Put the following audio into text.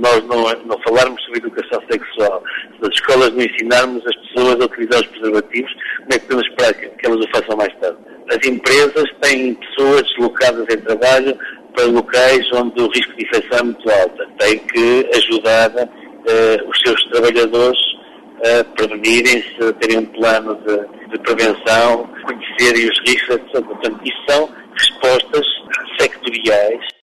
nós não falarmos sobre educação sexual, se nas escolas não ensinarmos as pessoas a utilizar os preservativos, como é que podemos esperar que elas o façam mais tarde? As empresas têm pessoas deslocadas em trabalho para locais onde o risco de infecção é muito alto. Têm que ajudar os seus trabalhadores a prevenirem-se, a terem um plano de prevenção, conhecerem os riscos, etc. Portanto, isso são respostas sectoriais